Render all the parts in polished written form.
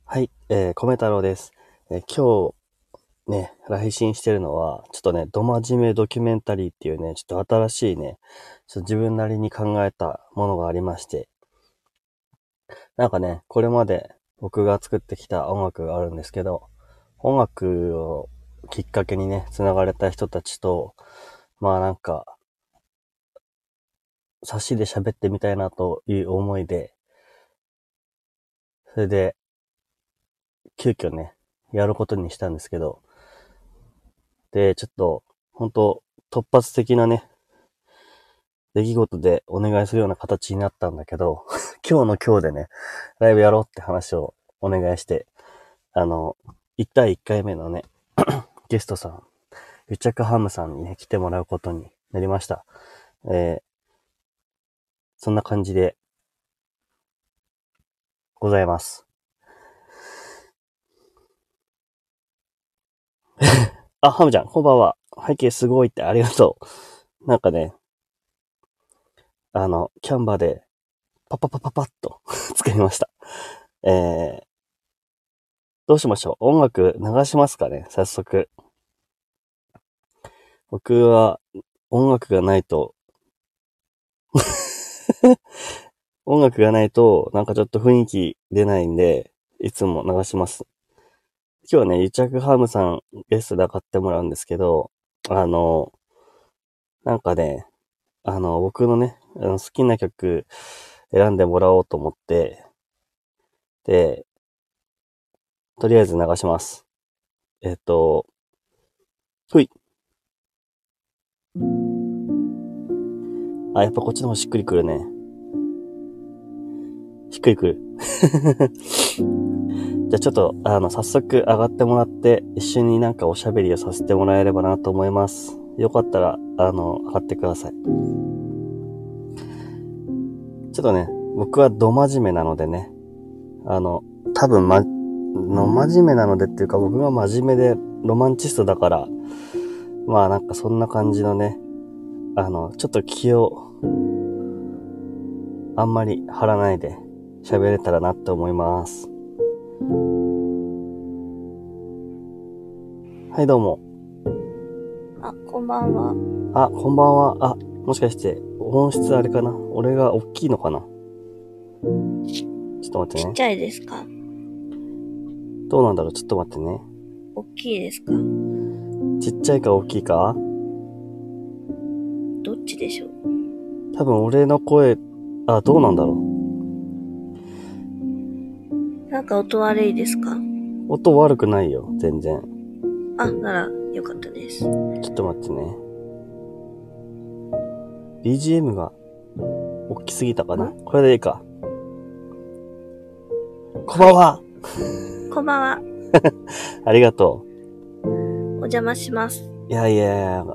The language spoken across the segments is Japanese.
はい、米太郎です。今日ね、配信してるのは、ちょっとね、ど真面目ドキュメンタリーっていうね、ちょっと新しいね、ちょっと自分なりに考えたものがありまして、なんかね、これまで僕が作ってきた音楽があるんですけど、音楽をきっかけにね、繋がれた人たちと、まあなんか、差しで喋ってみたいなという思いで、それで、急遽ね、やることにしたんですけど、で、ちょっと、本当突発的なね、出来事でお願いするような形になったんだけど、今日の今日でね、ライブやろうって話をお願いして、1対1回目のね、ゲストさん、癒着ハムさんにね、来てもらうことになりました。えー、そんな感じでございます。あ、ハムちゃん、こんばんは。背景すごいってありがとう。なんかね、キャンバーで、パパパパパッと作りました。えー、どうしましょう。音楽流しますかね、早速。僕は音楽がないと音楽がないと、なんかちょっと雰囲気出ないんで、いつも流します。今日はね、癒着ハムさんゲストで買ってもらうんですけど、あの、なんかね、僕のね、好きな曲選んでもらおうと思って、で、とりあえず流します。ふい。あ、やっぱこっちの方しっくりくるね。しっくりくる。じゃあちょっと、早速上がってもらって、一緒になんかおしゃべりをさせてもらえればなと思います。よかったら、上がってください。ちょっとね、僕はど真面目なのでね、多分真面目なのでっていうか僕が真面目でロマンチストだから、まあなんかそんな感じのね、ちょっと気をあんまり張らないで喋れたらなって思います。はい、どうも。 あ、こんばんは。 あ、こんばんは。あ、もしかして音質あれかな？俺が大きいのかな？ちょっと待ってね。 ちっちゃいですか？ どうなんだろう？ちょっと待ってね。 大きいですか？ ちっちゃいか大きいか？ どっちでしょう？ 多分俺の声、あ、どうなんだろなんか音悪いですか？ う？音悪くないよ、全然。 あ、ならよかったです。 ちょっと待ってね。BGM が大きすぎたかな？これでいいか。こんばんは。 こんばんは。 ありがとお邪魔します。 う。いやいやいや、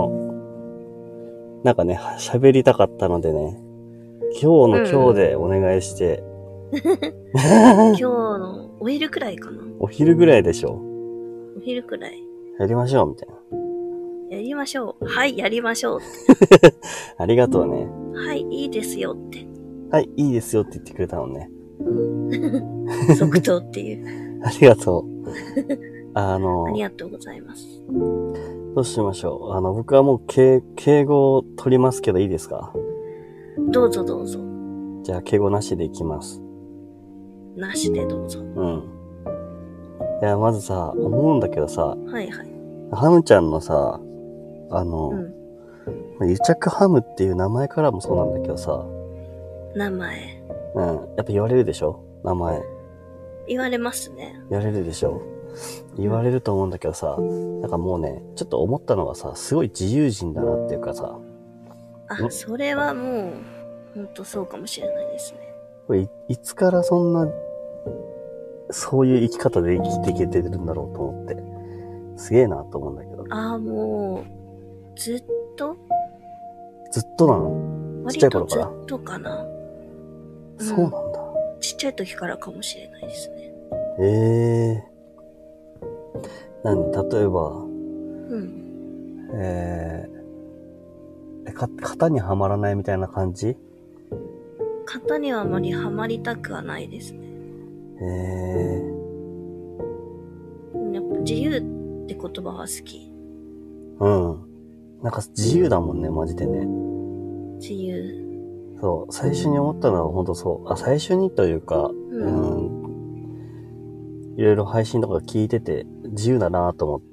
なんかね、喋りたかったのでね、今日の今日でお願いして、 今日のお昼くらいかな？ お昼ぐらいでしょ？ お昼くらい。 やりましょう、みたいな。 やりましょう。はい、やりましょう。 ありがとうね。 はい、いいですよって。 はい、いいですよって言ってくれたのね。 即答っていう。 ありがとう。 ありがとうございます。 どうしましょう。僕はもう敬語を取りますけどいいですか？ どうぞどうぞ。 じゃあ敬語なしでいきます。 なしでどうぞ。 うん。いや、まずさ、思うんだけどさ、 はいはい。 ハムちゃんのさ、 うん。 癒着ハムっていう名前からもそうなんだけどさ、 名前。 うん、やっぱ言われるでしょ？名前。 言われますね。 言われるでしょ？言われると思うんだけどさ、なんかもうね、ちょっと思ったのがさ、すごい自由人だなっていうかさ、 あ、それはもう、ほんとそうかもしれないですね。 これいつからそんな、そういう生き方で生きていけてるんだろうと思って、すげえなと思うんだけど。 もう、ずっとずっとなの？ちっちゃい頃から？ 割とずっとかな。 そうなんだ。 ちっちゃい時からかもしれないですね。 例えば、 うん。 型にはまらないみたいな感じ？ 型にはあまりはまりたくはないですね。 自由って言葉は好き。 うん。なんか自由だもんね、マジでね。 自由。 そう、最初に思ったのは本当そう。最初にというか、いろいろ配信とか聞いてて自由だなと思って。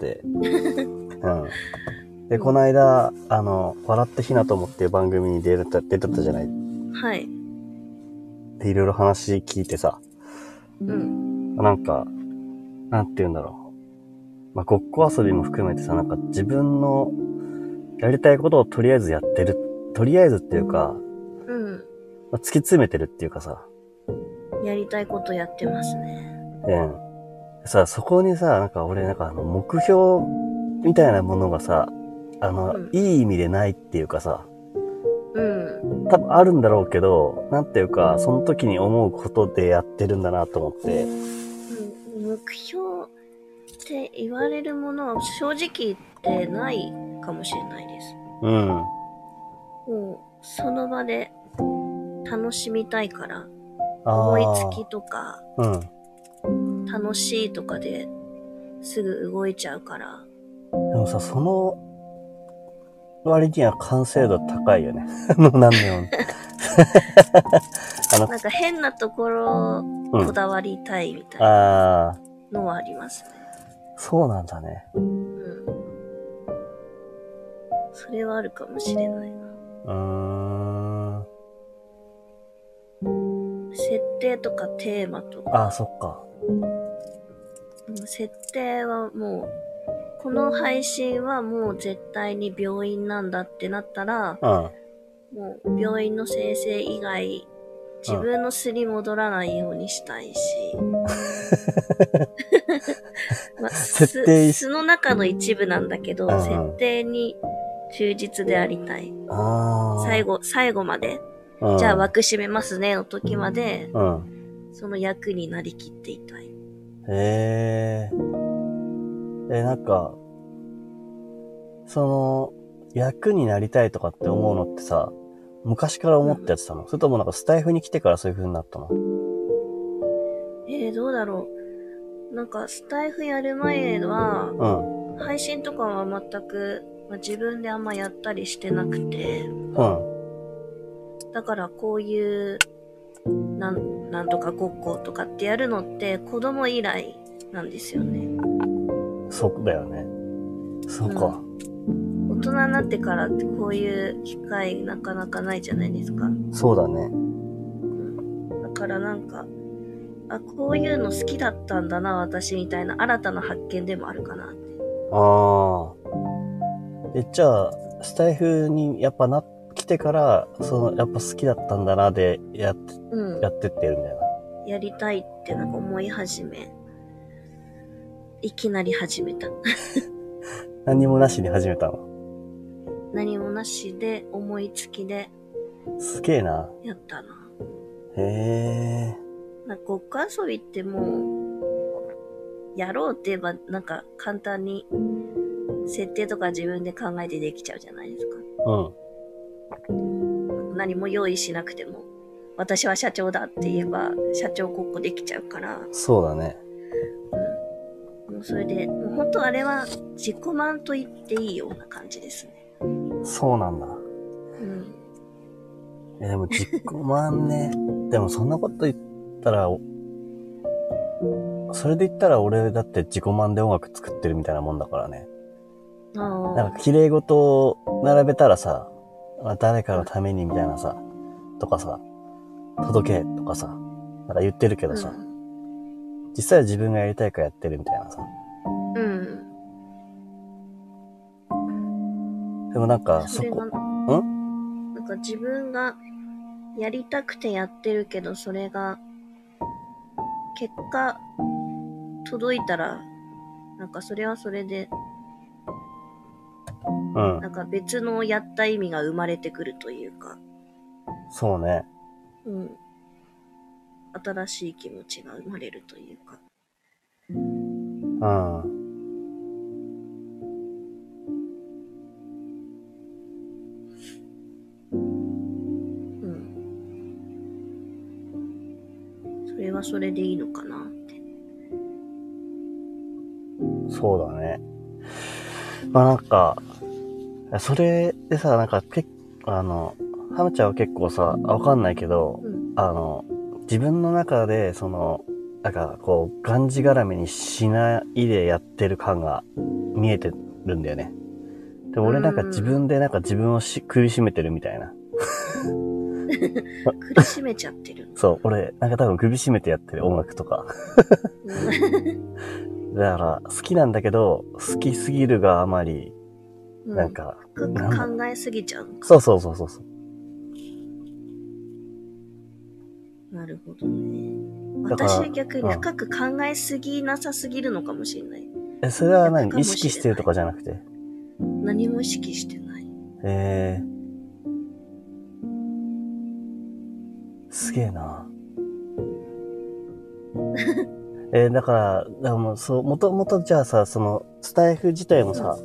で、この間、笑ってひなと思っていう番組に出てたじゃない。 はい。 で、いろいろ話聞いてさ。なんか、なんて言うんだろう。まあ、ごっこ遊びも含めてさ、なんか自分のやりたいことをとりあえずやってる。とりあえずっていうか、まあ、突き詰めてるっていうかさ。 やりたいことやってますね。 さ、そこにさ、なんか俺なんか目標みたいなものがさ、いい意味でないっていうかさ、多分あるんだろうけど、なんていうか、その時に思うことでやってるんだなと思って。 目標って言われるものは正直言ってないかもしれないです。もう、その場で楽しみたいから、思いつきとか、楽しいとかですぐ動いちゃうから。 でもさ、その割には完成度高いよね。なんだよ。 なんか変なところこだわりたいみたいなのはありますね。 そうなんだね。 それはあるかもしれないな。設定とかテーマとか。 そっか。 設定はもう、この配信はもう絶対に病院なんだってなったら、もう病院の先生以外、自分の素に戻らないようにしたいし。まあ、素の中の一部なんだけど、設定に忠実でありたい。最後まで。じゃあ枠閉めますねの時まで、その役になりきっていたい。 なんか、役になりたいとかって思うのってさ、昔から思ってやってたの？それともなんかスタイフに来てからそういう風になったの？ どうだろう。なんかスタイフやる前は、配信とかは全く、自分であんまやったりしてなくて、だからこういうなんとかごっことかってやるのって子供以来なんですよね。 そうだよね。そうか。 大人になってからってこういう機会なかなかないじゃないですか。 そうだね。 だからなんか、こういうの好きだったんだな、私みたいな新たな発見でもあるかなって。 じゃあ、スタイフにやっぱ来てから、やっぱ好きだったんだなでやってってるんだよな。やりたいってなんか思い始め、いきなり始めた。 何もなしに始めたの？ 何もなしで、思いつきで。 すげえな。 やったな。なんかごっこ遊びってもう、やろうって言えばなんか簡単に設定とか自分で考えてできちゃうじゃないですか。何も用意しなくても、私は社長だって言えば社長ごっこできちゃうから。 そうだね。 もうそれで、もう本当あれは自己満と言っていいような感じですね。 そうなんだ。でも自己満ね。でもそんなこと言ったら、それで言ったら俺だって自己満で音楽作ってるみたいなもんだからね。なんか綺麗事を並べたらさ、誰かのためにみたいなさ、とかさ、届けとかさ、なんか言ってるけどさ、実際は自分がやりたいからやってるみたいなさ。でもなんかなんか自分がやりたくてやってるけど、それが結果届いたら、なんかそれはそれで、なんか別のやった意味が生まれてくるというか。 そうね。 新しい気持ちが生まれるというか。それはそれでいいのかなって。 そうだね。まあなんか、それでさ、なんかハムちゃんは結構さ、わかんないけど、自分の中で、なんかこう、がんじがらめにしないでやってる感が見えてるんだよね。で、俺なんか自分でなんか自分を苦しめてるみたいな。 苦しめちゃってる。 そう、俺、なんか多分首絞めてやってる音楽とか。だから、好きなんだけど、好きすぎるがあまり、なんか、 深く考えすぎちゃうのか。 そう。 なるほどね。私は逆に深く考えすぎなさすぎるのかもしれない。 それは何？意識してるとかじゃなくて？ 何も意識してない。 すげえな。だからもうそう、もともとじゃあさ、その、スタイフ自体もさ、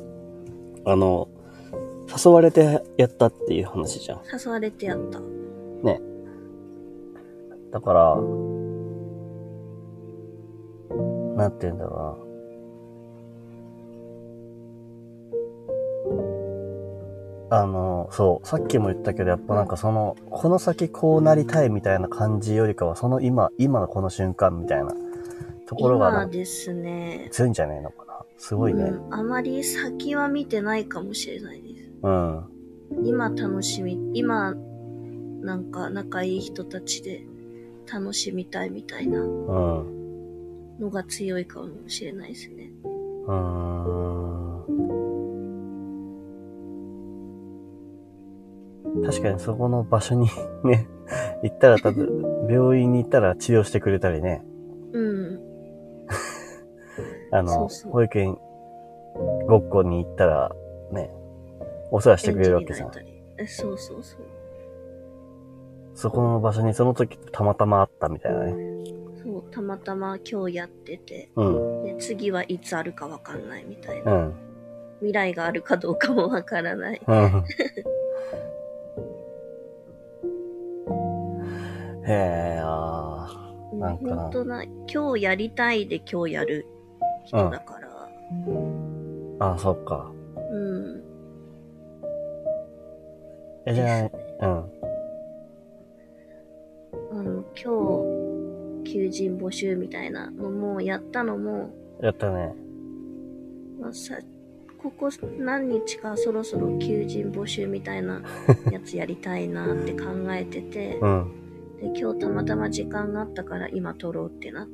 誘われてやったっていう話じゃん。 誘われてやった。 ね。だから、なんて言うんだろうな。そう、さっきも言ったけど、やっぱなんかこの先こうなりたいみたいな感じよりかは、今のこの瞬間みたいなところが今ですね。 強いんじゃないのかな。すごいね。 あまり先は見てないかもしれないです。今楽しみ、今、なんか仲いい人たちで楽しみたいみたいなのが強いかもしれないですね。 確かにそこの場所にね、行ったら病院に行ったら治療してくれたりね。そう保育園ごっこに行ったらね、お世話してくれるわけじゃん。 そう。 そこの場所にその時たまたまあったみたいなね。 そう、たまたま今日やってて、で次はいつあるかわかんないみたいな。未来があるかどうかもわからない。 へぇなんかな。本当今日やりたいで今日やる人だから。 そっか。じゃあ、 今日、求人募集みたいなのもやったのも。 やったね。 ここ何日かそろそろ求人募集みたいなやつやりたいなって考えてて、で今日たまたま時間があったから今撮ろうってなって、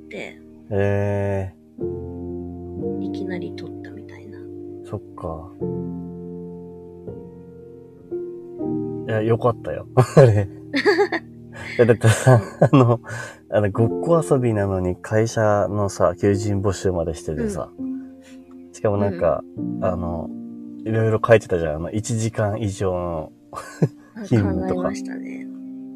いきなり撮ったみたいな。 そっか。いや、よかったよ。あれ。だってさ、ごっこ遊びなのに会社のさ、求人募集までしててさ、しかもなんか、いろいろ書いてたじゃん。1時間以上の勤務とか。 考えましたね。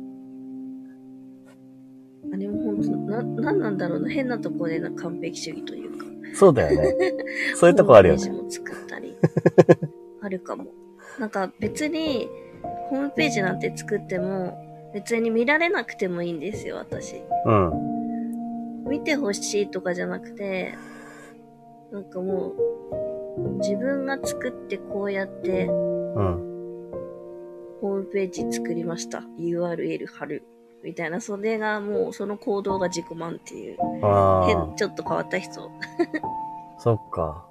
あれも本当なんなんだろうな、変なところで完璧主義というか。 そうだよね。そういうとこあるよね。 ホームページも作ったり。あるかも。なんか別に、ホームページなんて作っても、別に見られなくてもいいんですよ、私。見てほしいとかじゃなくて、なんかもう、自分が作ってこうやって、ホームページ作りました。URL 貼る。みたいな、それがもう、その行動が自己満っていう。ちょっと変わった人。 そっか。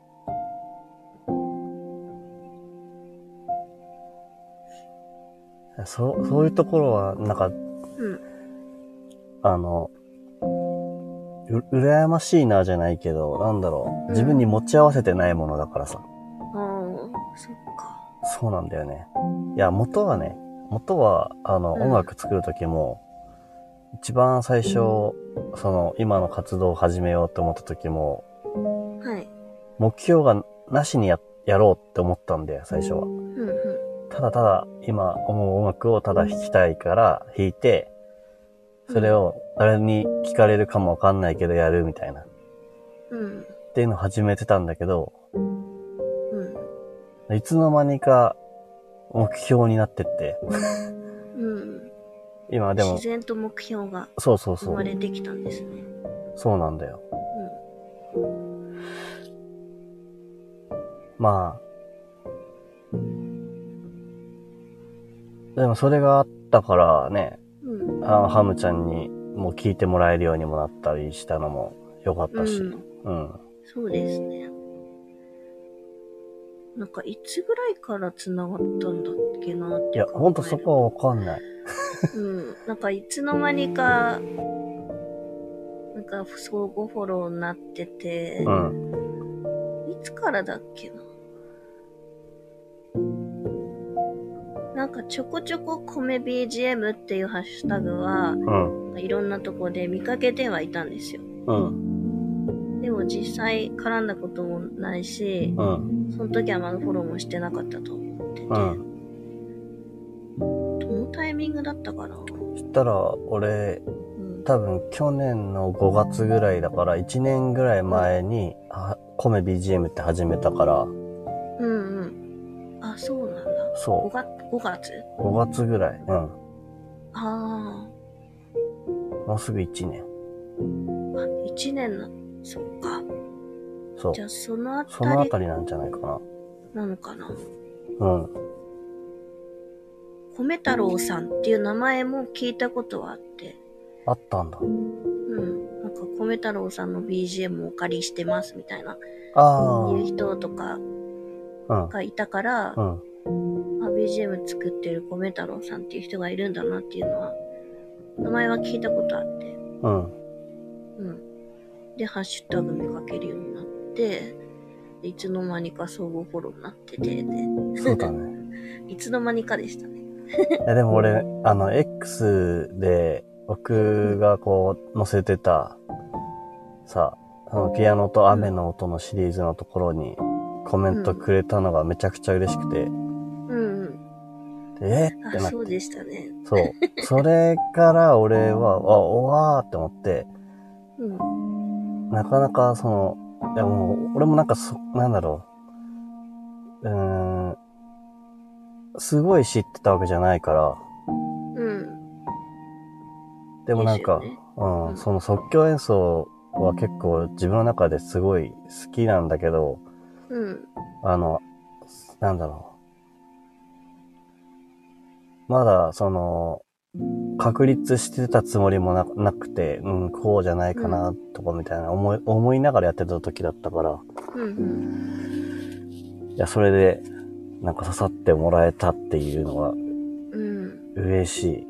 そういうところは、なんか、羨ましいなじゃないけど、なんだろう。自分に持ち合わせてないものだからさ。 そっか。 そうなんだよね。いや、元は、音楽作るときも、一番最初、今の活動を始めようと思ったときも、目標がなしにやろうって思ったんだよ、最初は。ただただ、今思う音楽をただ弾きたいから弾いて、それを誰に聞かれるかもわかんないけどやるみたいな。っていうのを始めてたんだけど、いつの間にか目標になってって。今でも。 自然と目標が生まれてきたんですね。 そうなんだよ。 まあ、でもそれがあったからね、ハムちゃんにもう聞いてもらえるようにもなったりしたのも良かったし。 そうですね。なんかいつぐらいから繋がったんだっけなって。 いや、ほんとそこはわかんない。 なんかいつの間にか、なんか相互フォローになってて、いつからだっけな。なんかちょこちょこ米 BGM っていうハッシュタグは、いろんなとこで見かけてはいたんですよ。でも実際絡んだこともないし、その時はまだフォローもしてなかったと思ってて、どのタイミングだったかな。 そしたら俺、多分去年の5月ぐらいだから1年ぐらい前に、米 BGM って始めたから。 あ、そうなんだ。 そう。 5月 ?5 月ぐらい。ああ。 もうすぐ1年。 1年な、そっか。 そう。 じゃあそのあたりなんじゃないかな。 なのかな。米太郎さんっていう名前も聞いたことはあって。 あったんだ。 なんか米太郎さんの BGM をお借りしてますみたいな。いう人とかがいたから、BGM 作ってる米太郎さんっていう人がいるんだなっていうのは、名前は聞いたことあって。で、ハッシュタグ見かけるようになって、いつの間にか相互フォローになってて、 そうだね。 いつの間にかでしたね。 いやでも俺、X で僕がこう載せてた、さ、ピアノと雨の音のシリーズのところにコメントくれたのがめちゃくちゃ嬉しくて。でってなって。 そうでしたね。 そう。それから俺は、おわーって思って、なかなかいやもう、俺もなんかなんだろう。すごい知ってたわけじゃないから。でもなんか、その即興演奏は結構自分の中ですごい好きなんだけど、なんだろう。まだ、確立してたつもりもなくて、こうじゃないかな、とかみたいな思いながらやってた時だったから。いや、それで、なんか刺さってもらえたっていうのは、嬉しい。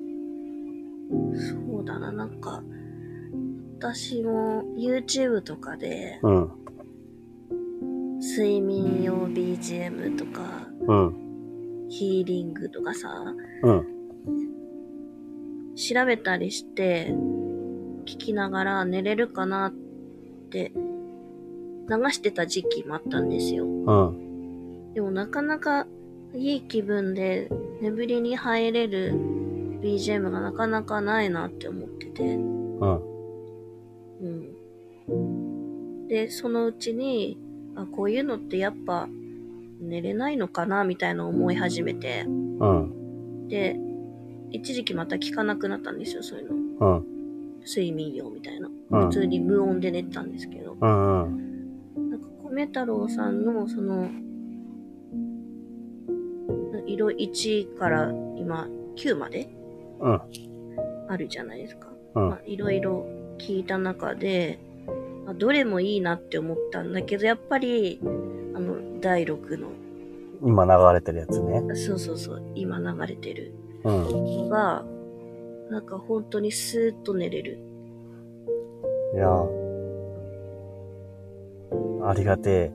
そうだな、なんか、私も YouTube とかで、睡眠用 BGM とか、ヒーリングとかさ、調べたりして、聞きながら寝れるかなって流してた時期もあったんですよ。でもなかなかいい気分で眠りに入れる BGM がなかなかないなって思ってて。で、そのうちに、こういうのってやっぱ寝れないのかなみたいな思い始めて。で、一時期また聞かなくなったんですよ、そういうの。睡眠用みたいな。普通に無音で寝てたんですけど。なんか米太郎さんの色1から今9まであるじゃないですか。いろいろ聞いた中で、どれもいいなって思ったんだけど、やっぱり、第6の。 今流れてるやつね。 そう、今流れてるのが、なんか本当にスーッと寝れる。 いやありがて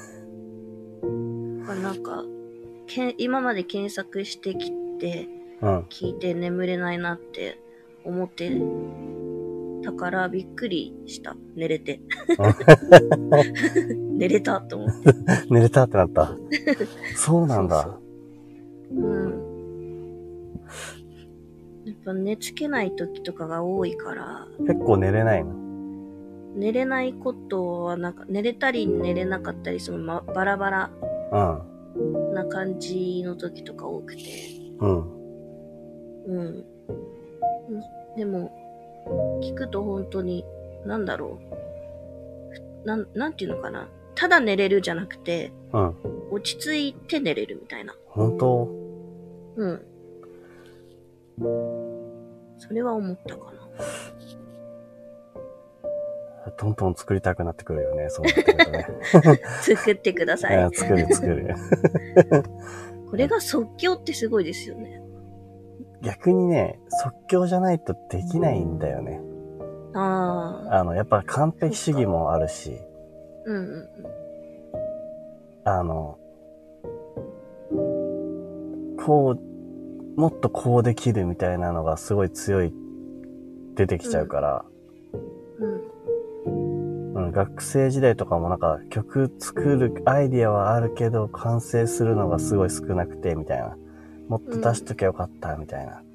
え。なんか、今まで検索してきて、聞いて眠れないなって思ってたからびっくりした。寝れて。寝れたと思って。 寝れたってなった。そうなんだ。 やっぱ寝つけない時とかが多いから。 結構寝れないの？ 寝れないことはなんか、寝れたり寝れなかったり、バラバラな感じの時とか多くて。でも、聞くと本当に、なんだろう。なんていうのかな。 ただ寝れるじゃなくて、 うん。 落ち着いて寝れるみたいな。 本当？ うん。それは思ったかな。 トントン作りたくなってくるよね、そうなってくるとね。 作ってください。 作る。 これが即興ってすごいですよね。 逆にね、即興じゃないとできないんだよね。やっぱ完璧主義もあるし、 うんうんうん。 もっとこうできるみたいなのがすごい強い、出てきちゃうから、学生時代とかもなんか曲作るアイディアはあるけど完成するのがすごい少なくてみたいな。もっと出しときゃよかったみたいな。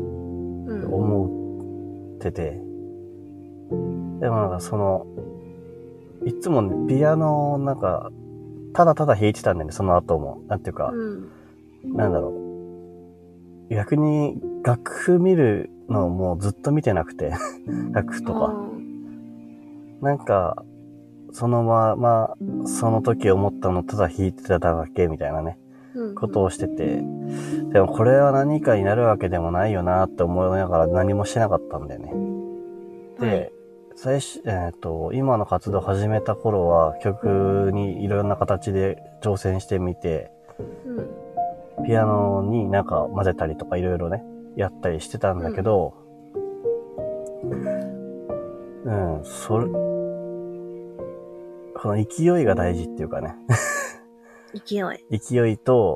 思ってて。でもなんかいつもね、ピアノをなんか、ただただ弾いてたんだよね、その後も。なんていうか、なんだろう。逆に楽譜見るのをもうずっと見てなくて、楽譜とか。なんか、そのまま、その時思ったのただ弾いてただけみたいなね、ことをしてて、でもこれは何かになるわけでもないよなって思いながら何もしなかったんだよね。で、今の活動を始めた頃は曲にいろんな形で挑戦してみて、ピアノになんか混ぜたりとかいろいろね、やったりしてたんだけど、この勢いが大事っていうかね。勢いと、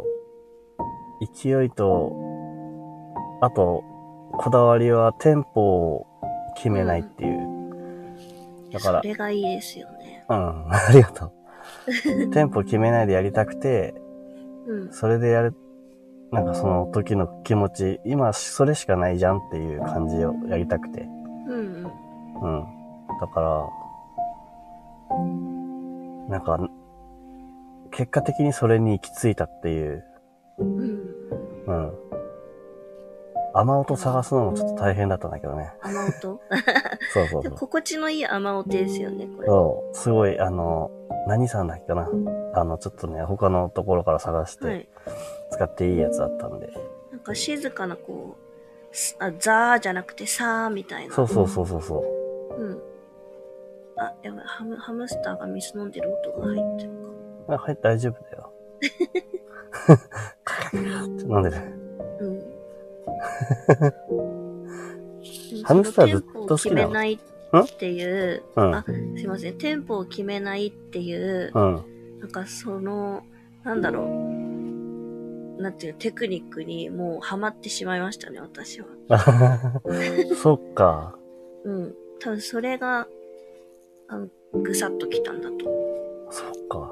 あと、こだわりはテンポを決めないっていう。だから。 それがいいですよね。 ありがとう。テンポ決めないでやりたくて、それでなんかその時の気持ち、今それしかないじゃんっていう感じをやりたくて。だから、なんか、結果的にそれに行き着いたっていう。雨音探すのもちょっと大変だったんだけどね。 雨音そう。 心地のいい雨音ですよね、これ。 そう。すごい、何さんだっけかな。ちょっとね、他のところから探して、使っていいやつだったんで。 なんか静かなこう、ザーじゃなくてサーみたいな。 そう。 やばい、ハムスターが水飲んでる音が入ってるか。 大丈夫だよ。飲んでる。ハムスターずっと好きなの？ テンポを決めないっていう、すいません、テンポを決めないっていう、なんかなんだろう、なんていうテクニックにもうハマってしまいましたね、私は。 そっか。 多分それが、ぐさっときたんだと。 そっか。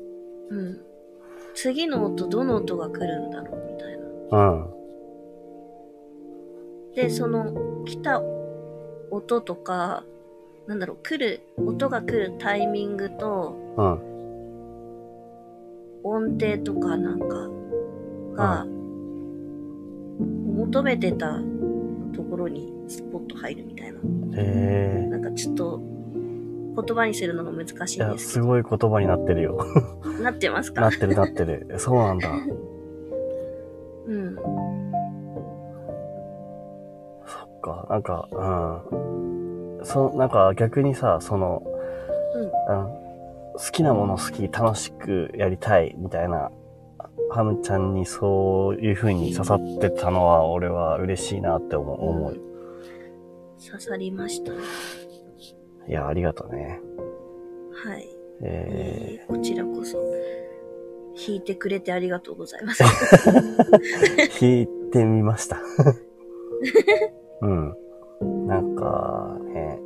次の音、どの音が来るんだろうみたいな。で、来た音とか、なんだろう、音が来るタイミングと、音程とかなんかが、求めてたところにスポッと入るみたいな。なんかちょっと、言葉にするのが難しいんですけど。いや、 すごい言葉になってるよ。 なってますか？ なってる。そうなんだ。そっか、なんか、なんか逆にさ、好きなもの好き、楽しくやりたい、みたいな、ハムちゃんにそういう風に刺さってたのは、俺は嬉しいなって思う。 刺さりましたね。 いや、ありがとうね。 はい。こちらこそ、弾いてくれてありがとうございます。 弾いてみました。なんか、ね、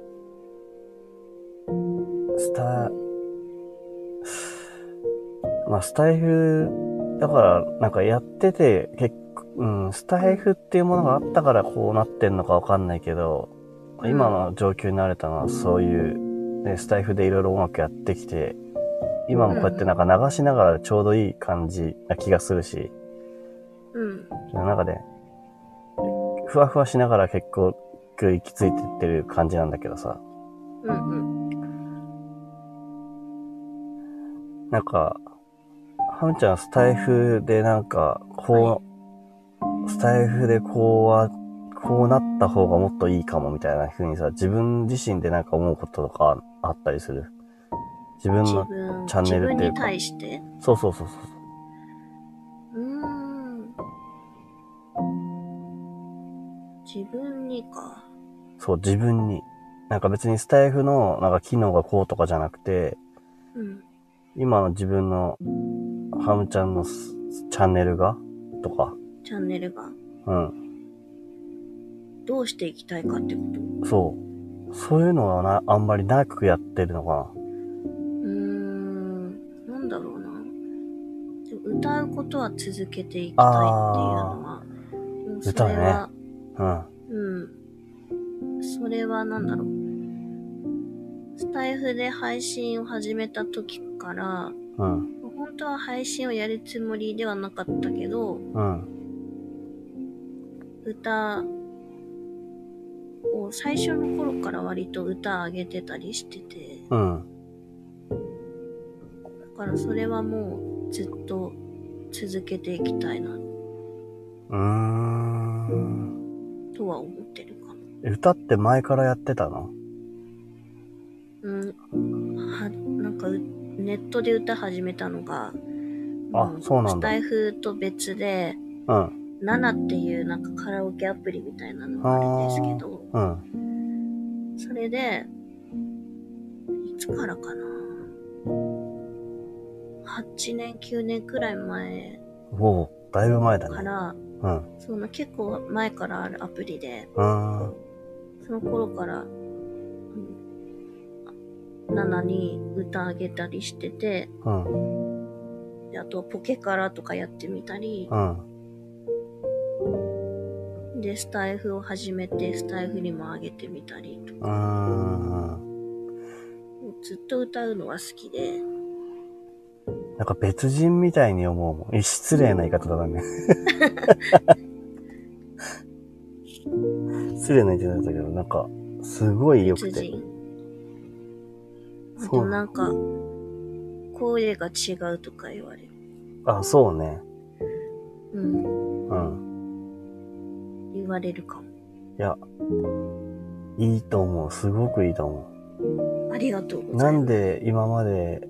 スタイフ、だから、なんかやってて、スタイフっていうものがあったからこうなってんのかわかんないけど、今の状況になれたのはそういう、ね、スタイフでいろいろうまくやってきて、今もこうやってなんか流しながらちょうどいい感じな気がするし、なんかね、ふわふわしながら結構行き着いてってる感じなんだけどさ。 なんか、ハムちゃんはスタイフでなんか、スタイフでこうなった方がもっといいかもみたいな風にさ、自分自身でなんか思うこととかあったりする？自分のチャンネルっていうか。 自分に対して？ そう。 自分にか。 そう、自分に。なんか別にスタイフのなんか機能がこうとかじゃなくて、今の自分のハムちゃんのチャンネルがとか。 チャンネルが。どうしていきたいかってこと？ そう。そういうのはあんまり長くやってるのかな。 なんだろうな。歌うことは続けていきたいっていうのは、それは、それはなんだろう。スタイフで配信を始めた時から、本当は配信をやるつもりではなかったけど、歌を最初の頃から割と歌上げてたりしてて、だからそれはもうずっと続けていきたいなとは思ってるかも。 歌って前からやってたの？ なんかネットで歌始めたのが、 そうなんだ。 スタイフと別で、ナナっていうなんかカラオケアプリみたいなのがあるんですけど、それで、いつからかな、8年、9年くらい前。 だいぶ前だね。 から、その結構前からあるアプリで、その頃から、ナナに歌あげたりしてて、であとポケカラとかやってみたり、でスタイフを始めてスタイフにもあげてみたりとか、ずっと歌うのは好きで、 なんか別人みたいに思うもん。失礼な言い方だね。失礼な言い方だけど、なんかすごい良くて。 別人。でもなんか声が違うとか言われる。 そうね。 言われるかも。 いや、いいと思う。すごくいいと思う。ありがとうございます。 なんで今まで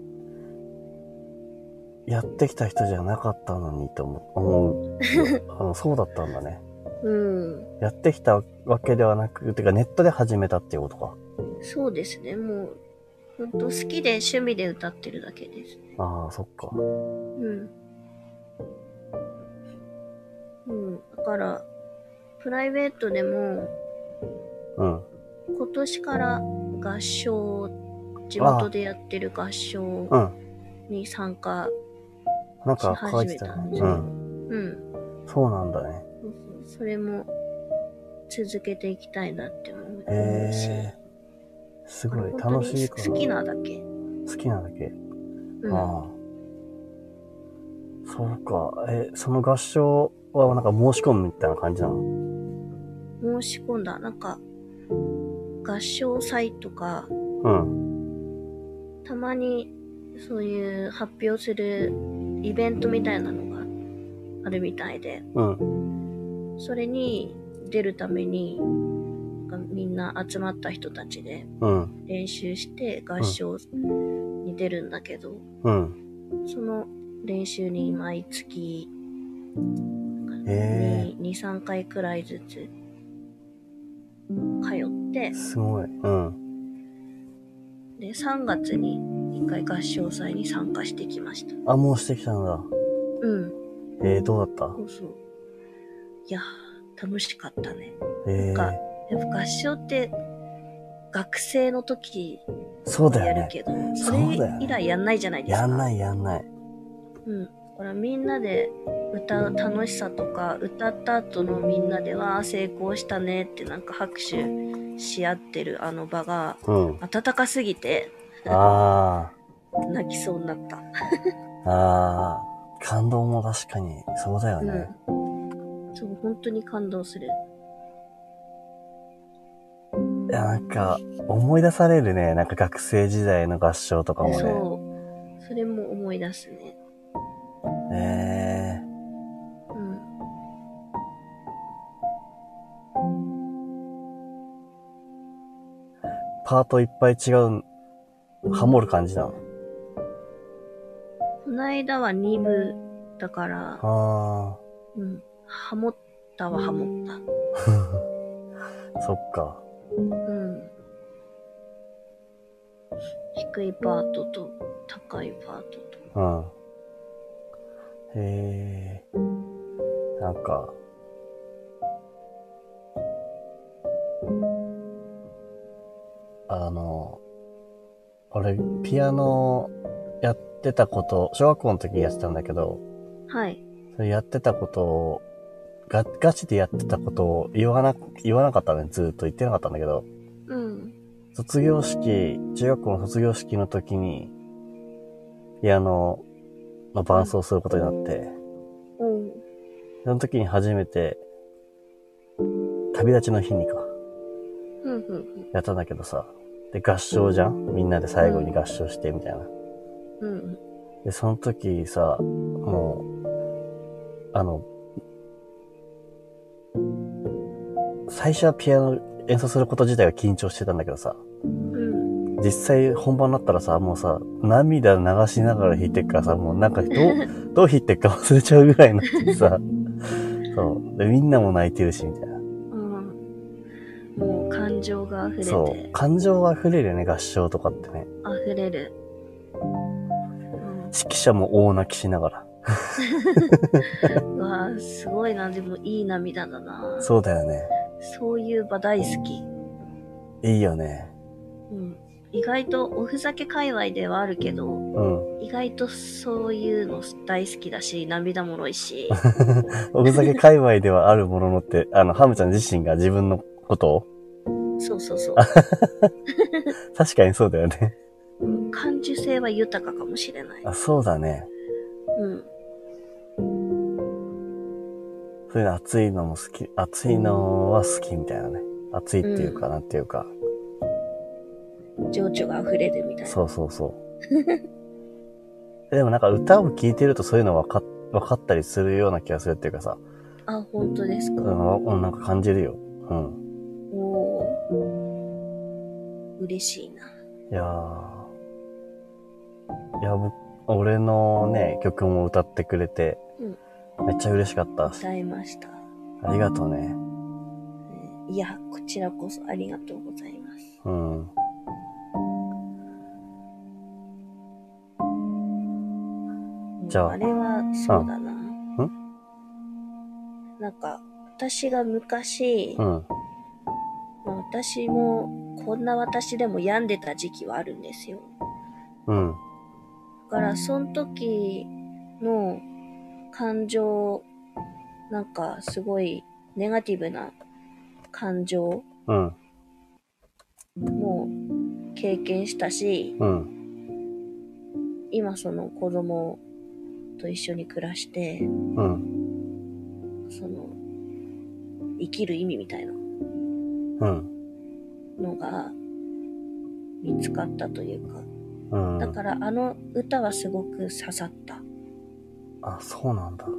やってきた人じゃなかったのにと思う。そうだったんだね。やってきたわけではなく、てかネットで始めたっていうことか。 そうですね。もうほんと好きで趣味で歌ってるだけですね。 そっか。 だからプライベートでも、今年から合唱、地元でやってる合唱に参加し始めたんですけど、 そうなんだね。 それも続けていきたいなって思うし。 すごい楽しいから。 好きなだけ。 そうか。その合唱はなんか申し込むみたいな感じなの？ 申し込んだ。なんか、合唱祭とか、たまにそういう発表するイベントみたいなのがあるみたいで、それに出るために、みんな集まった人たちで練習して合唱に出るんだけど、その練習に毎月2、3回くらいずつ通って、 すごい。 で、3月に1回合唱祭に参加してきました。 もうしてきたんだ。どうだった？ そう。いや、楽しかったね。やっぱ合唱って学生の時やるけど、それ以来やんないじゃないですか。 やんない。 だからみんなで歌う楽しさとか、歌った後のみんなでは成功したねってなんか拍手し合ってるあの場が温かすぎて泣きそうになった。 感動も確かにそうだよね。 そう、本当に感動する。 いや、なんか思い出されるね。なんか学生時代の合唱とかもね。 それも思い出すね。うん。 パートいっぱい違う、ハモる感じなの？ この間は2部だから、うん。ハモったはハモった。 そっか。 うん。低いパートと高いパートと。 なんか、俺、ピアノやってたこと、小学校の時やってたんだけど、 はい。 それやってたことを、ガチでやってたことを言わなかったね。ずっと言ってなかったんだけど、 うん。 中学校の卒業式の時に、ピアノの伴奏することになって、その時に初めて、旅立ちの日にか、やったんだけどさ、で、合唱じゃん？みんなで最後に合唱して、みたいな。で、その時さ、もう、最初はピアノ演奏すること自体が緊張してたんだけどさ、実際本番になったらさ、もうさ、涙流しながら弾いてっからさ、もうなんかどう弾いてっか忘れちゃうぐらいになってさ、そう。で、みんなも泣いてるし、みたいな。 もう感情が溢れて。 そう。感情が溢れるよね、合唱とかってね。 溢れる。 指揮者も大泣きしながら。 うわぁ、すごいな。でもいい涙だな。 そうだよね。 そういう場大好き。 いいよね。 意外とおふざけ界隈ではあるけど、意外とそういうの大好きだし、涙もろいし。 おふざけ界隈ではあるもののって、ハムちゃん自身が自分のことを？ そうそうそう。 確かにそうだよね。 感受性は豊かかもしれない。 あ、そうだね。そういうの熱いのも好き、熱いのは好きみたいなね。熱いっていうか、なんていうか。 情緒が溢れるみたいな。 そうそうそう。でもなんか歌を聴いてるとそういうの分かったりするような気がするっていうかさ。 あ、本当ですか？ なんか感じるよ。 おー。嬉しいな。 俺のね、曲も歌ってくれて、めっちゃ嬉しかった。 歌いました。 ありがとうね。 いや、こちらこそありがとうございます。じゃあ。あれは、そうだな。なんか、私が昔、私も、こんな私でも病んでた時期はあるんですよ。だから、その時の感情、なんか、すごい、ネガティブな感情も経験したし、今その子供と一緒に暮らして、その生きる意味みたいなのが見つかったというか、だからあの歌はすごく刺さった。 あ、そうなんだ。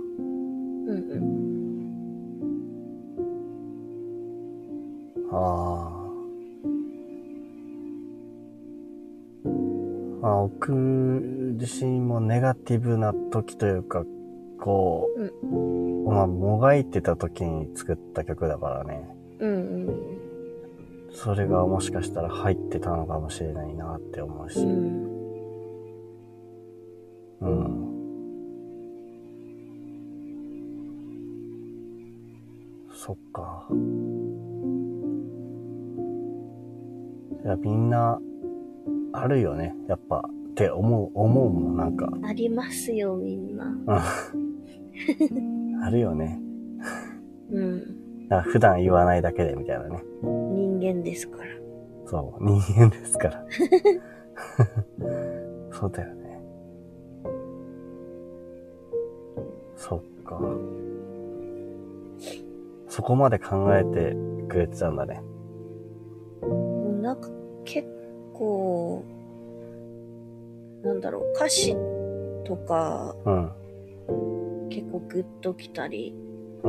僕自身もネガティブな時というか、こう、もがいてた時に作った曲だからね。それがもしかしたら入ってたのかもしれないなって思うし。そっか。いや、みんな、あるよね。やっぱ、って思うもん、なんか。 ありますよ、みんな。 あるよね。普段言わないだけで、みたいなね。 人間ですから。 そう、人間ですから。そうだよね。そっか。そこまで考えてくれてたんだね。 なんか結構、ななんだろう、歌詞とか、 うん。 結構グッときたりうん。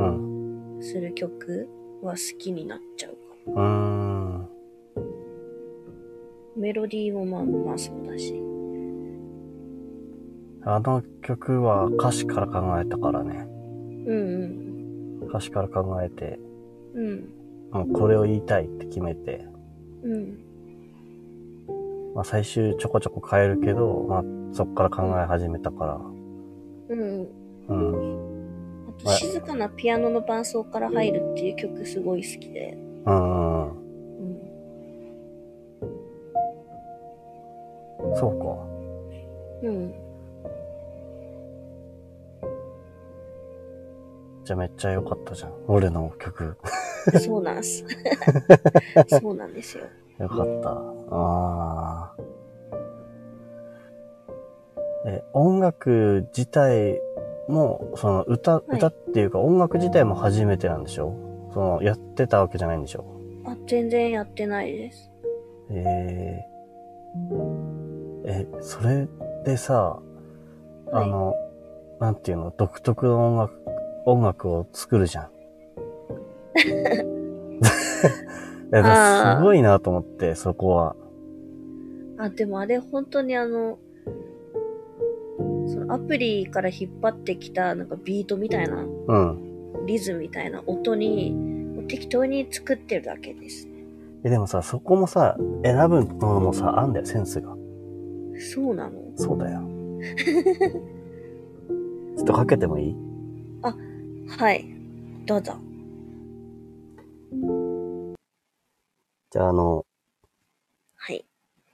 する曲は好きになっちゃうかも。 メロディーもまあそうだし。 あの曲は歌詞から考えたからね。 うん歌詞から考えて、 うん。 もうこれを言いたいって決めて、 うん。 まあ最終ちょこちょこ変えるけど、まあそっから考え始めたから。 うん。 うん。 あと、静かなピアノの伴奏から入るっていう曲すごい好きで。 うん。そうか。うん。 じゃあめっちゃ良かったじゃん。俺の曲。 そうなんす。そうなんですよ。 よかった。ああ。音楽自体も、その歌っていうか音楽自体も初めてなんでしょ？その、やってたわけじゃないんでしょ？ あ、全然やってないです。 それでさ、なんていうの、独特の音楽を作るじゃん。すごいなと思って、そこは。 でもあれ本当にそのアプリから引っ張ってきたなんかビートみたいな、リズムみたいな音に適当に作ってるだけですね。 でもさ、そこもさ、選ぶのもさ、あんだよ、センスが。 そうなの？ そうだよ。ちょっとかけてもいい？ はい。どうぞ。 じゃあはい。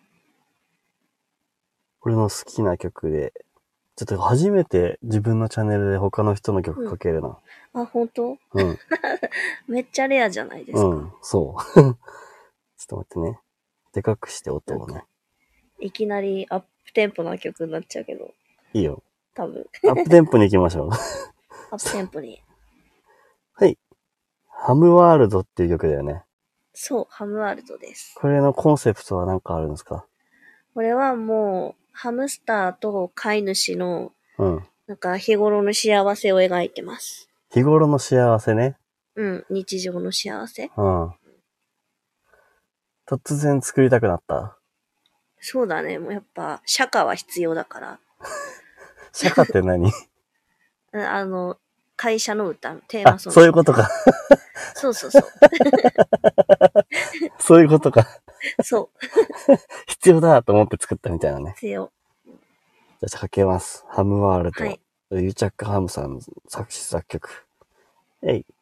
俺の好きな曲で、ちょっと初めて自分のチャンネルで他の人の曲かけるな。 本当？ うん。 めっちゃレアじゃないですか。 うん、そう。ちょっと待ってね。でかくして音をね。 いきなりアップテンポな曲になっちゃうけど。 いいよ。 多分。 アップテンポに行きましょう。 アップテンポに。 はい。ハムワールドっていう曲だよね。 そう、ハムワールドです。 これのコンセプトは何かあるんですか？ これはもう、ハムスターと飼い主の、なんか日頃の幸せを描いてます。 日頃の幸せね。 うん、日常の幸せ。 突然作りたくなった？ そうだね。もうやっぱ、社歌は必要だから。 社歌って何？ 会社の歌のテーマソング。 そういうことか。 そうそうそう。 そういうことか。 そう。 必要だと思って作ったみたいなね。 必要。 じゃあかけます。ハムワールド。 はい。 ユーチャックハムさんの作詞作曲。えい。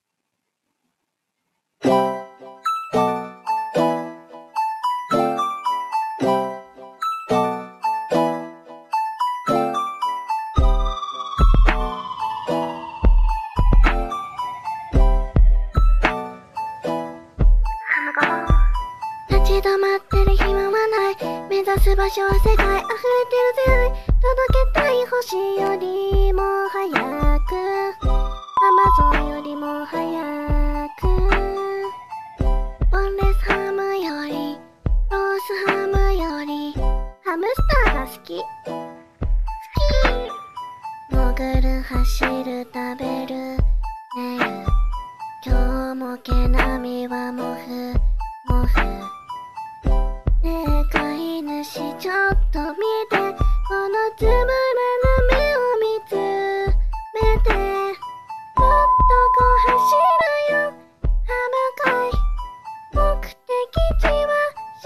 立ち止まってる暇はない。目指す場所は世界溢れてる出会い。届けたい星よりも早く、アマゾンよりも早く、ボンレスハムよりロースハムよりハムスターが好き。潜る走る食べる寝る、今日も毛並みはモフモフ。ねえ飼い主ちょっと見て、このつぶらな目を見つめて、もっとこう走るよハム飼い。目的地は幸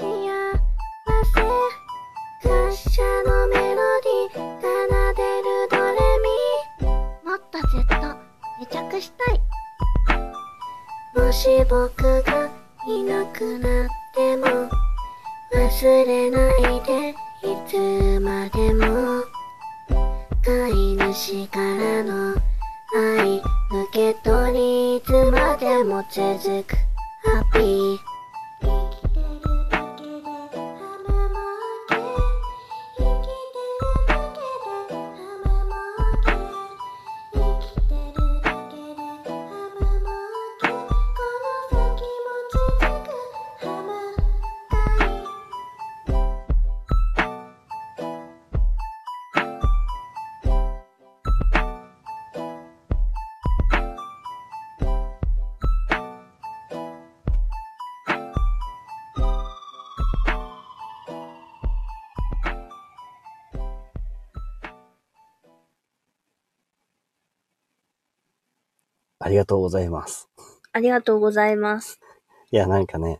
せ。滑車のメロディー奏でるドレミ。もっとずっと癒着したい。もし僕がいなくなっても忘れないで、いつまでも飼い主からの愛受け取り、いつまでも続くハッピー。生きてるだけでハムも OK。 生きてるだけでハムも OK。 生きてるだけでハムも OK。 この先も続くハム界。 ありがとうございます。 ありがとうございます。 いや、なんかね、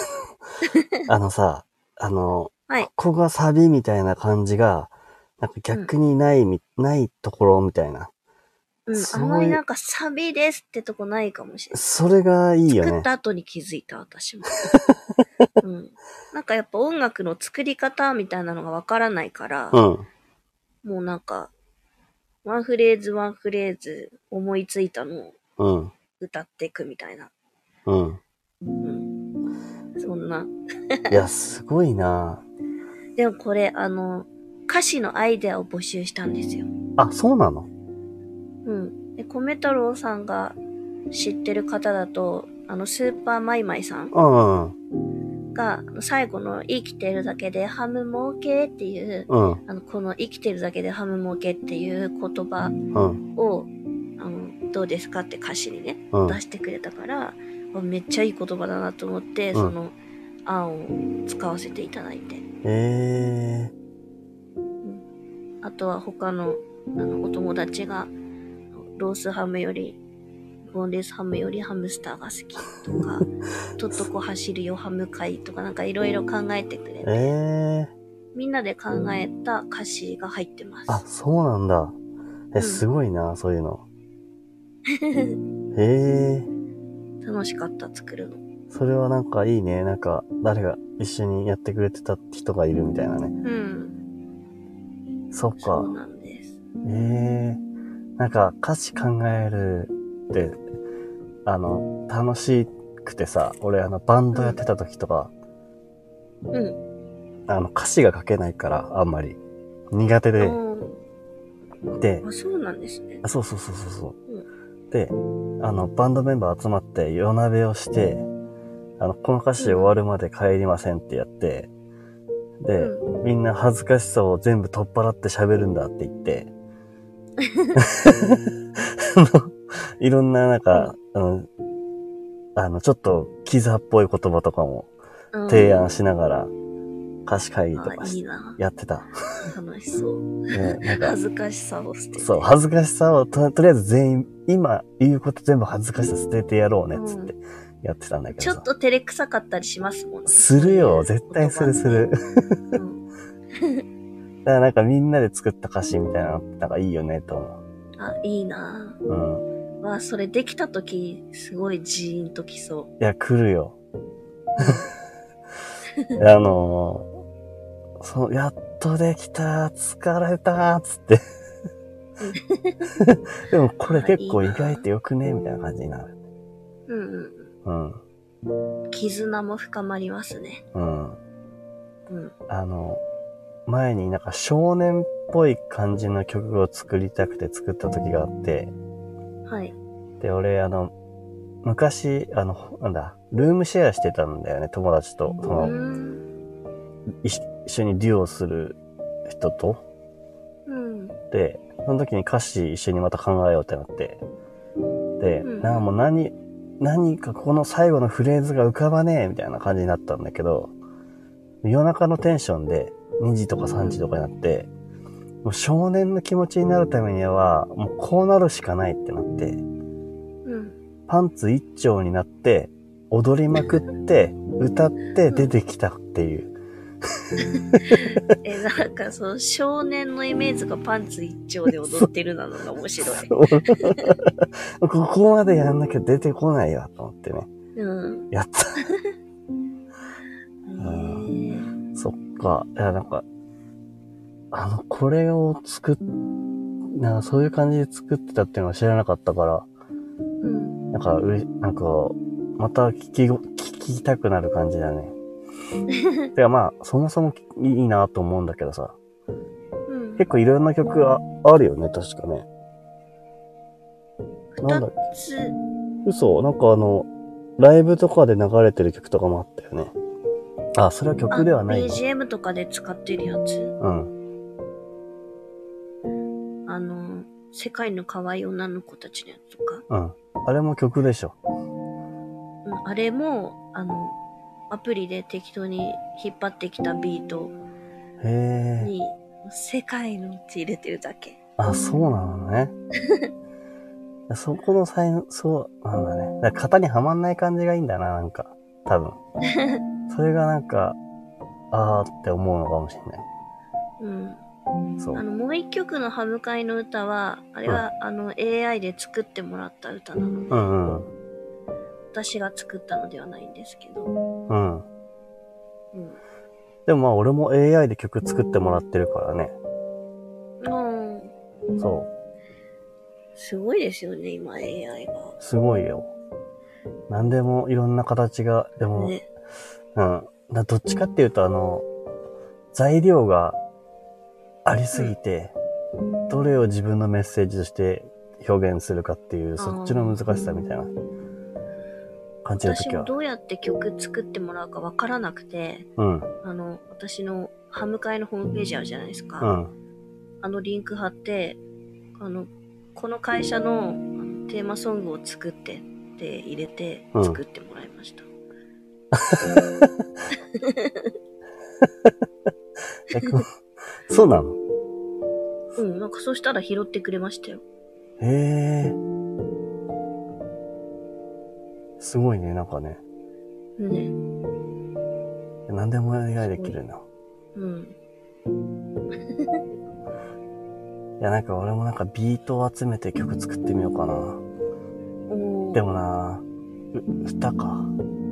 さ、 はい。 ここがサビみたいな感じが、なんか逆にない、ないところみたいな。 あんまりなんかサビですってとこないかもしれない。 それがいいよね。 作った後に気づいた、私も。なんかやっぱ音楽の作り方みたいなのがわからないから、もうなんか、ワンフレーズワンフレーズ思いついたのを歌っていくみたいな。そんな。 いや、すごいな。 でもこれ、歌詞のアイデアを募集したんですよ。 あ、そうなの？ で、米太郎さんが知ってる方だと、スーパーマイマイさんが、最後の生きてるだけでハム儲けっていう、この生きてるだけでハム儲けっていう言葉を、どうですかって歌詞にね、出してくれたから、めっちゃいい言葉だなと思って、その案を使わせていただいて。あとは他の、お友達が、ロースハムより、ボンレスハムよりハムスターが好きとか、とっとこ走るよハム会とかなんかいろいろ考えてくれて、みんなで考えた歌詞が入ってます。 あ、そうなんだ。すごいな、そういうの。 楽しかった、作るの。 それはなんかいいね。なんか、誰が一緒にやってくれてた人がいるみたいなね。そっか。 そうなんです。 なんか歌詞考えるって、楽しくてさ、俺バンドやってた時とか、歌詞が書けないから、あんまり。苦手で。で、 そうなんですね。 そう。で、バンドメンバー集まって夜鍋をして、この歌詞終わるまで帰りませんってやって、で、みんな恥ずかしさを全部取っ払って喋るんだって言って、いろんななんか、ちょっとキザっぽい言葉とかも提案しながら歌詞会議とかやってた。 楽しそう。なんか恥ずかしさを捨てて。 そう、恥ずかしさをとりあえず全員、今言うこと全部恥ずかしさ捨ててやろうねっつってやってたんだけどさ。 ちょっと照れくさかったりしますもんね。 するよ、絶対する。だからなんかみんなで作った歌詞みたいなのなんかいいよねと思う。 あ、いいなぁ。それできたとき、すごいジーンときそう。 いや、来るよ。やっとできた、疲れた、つって。でもこれ結構意外とよくねみたいな感じになる。 絆も深まりますね。 前になんか少年っぽい感じの曲を作りたくて作った時があって。で、俺昔、ルームシェアしてたんだよね、友達と。一緒にデュオする人と。で、その時に歌詞一緒にまた考えようってなって。で、もう何かこの最後のフレーズが浮かばねえみたいな感じになったんだけど、夜中のテンションで2時とか3時とかになって、もう少年の気持ちになるためには、もうこうなるしかないってなって、パンツ一丁になって、踊りまくって、歌って出てきたっていう。 なんか少年のイメージがパンツ一丁で踊ってるなのが面白い。 ここまでやんなきゃ出てこないわと思ってね。やった。そっか。いや、なんか、これをなんかそういう感じで作ってたっていうのは知らなかったから、なんか、また聞きたくなる感じだね。てかまあ、そもそもいいなと思うんだけどさ。結構いろんな曲があるよね、確かね。 なんだっけ？ 嘘？なんかライブとかで流れてる曲とかもあったよね。あ、それは曲ではないの？ BGM とかで使ってるやつ。世界の可愛い女の子たちのやつとか。 あれも曲でしょ。 あれも、アプリで適当に引っ張ってきたビートに、世界のって入れてるだけ。 あ、そうなのね。 そこの才能、そうなんだね。だから型にはまんない感じがいいんだな、なんか。多分。それがなんか、あーって思うのかもしれない。 うん。 そう。 もう一曲のハム会の歌は、あれは、AI で作ってもらった歌なので、 うんうん。 私が作ったのではないんですけど。 うん。 うん。 でもまあ俺も AI で曲作ってもらってるからね。そう。 すごいですよね、今 AI が。 すごいよ。なんでもいろんな形が、でも、 ね、 うん。どっちかっていうと材料がありすぎて、どれを自分のメッセージとして表現するかっていう、そっちの難しさみたいな感じるときは。 私もどうやって曲作ってもらうかわからなくて、 うん。 私のハム会のホームページあるじゃないですか。 うん。 リンク貼って、この会社のテーマソングを作ってって入れて作ってもらいました。 そうなの？ うん、なんかそしたら拾ってくれましたよ。 へえ。すごいね、なんかね。 ね。 何でも AI できるな。 うん。 いや、なんか俺もなんかビートを集めて曲作ってみようかな。でもな、歌か。